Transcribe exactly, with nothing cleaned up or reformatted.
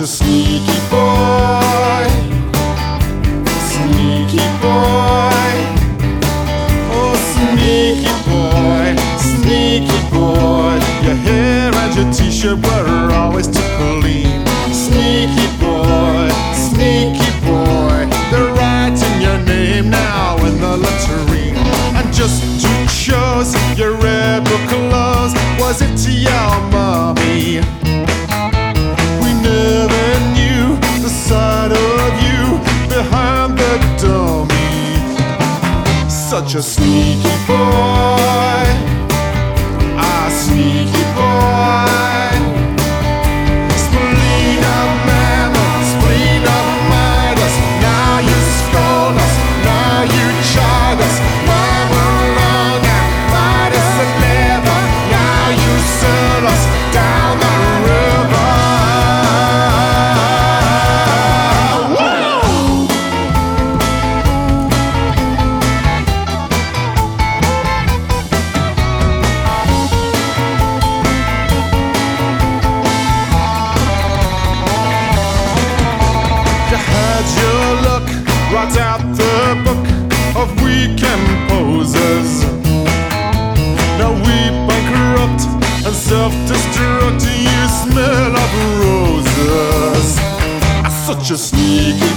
a sneaky boy, sneaky boy, oh sneaky boy, sneaky boy. Your hair and your t-shirt were always too clean. Sneaky boy, sneaky boy, they're writing your name now in the latrine. And just to choose your red book clothes, was it to your mommy? We never knew the side of you behind the dummy. Such a sneaky boy, ah sneaky boy. Write out the book of weekend poses. Now we bankrupt and self-destruct. You smell of roses. Such a sneaky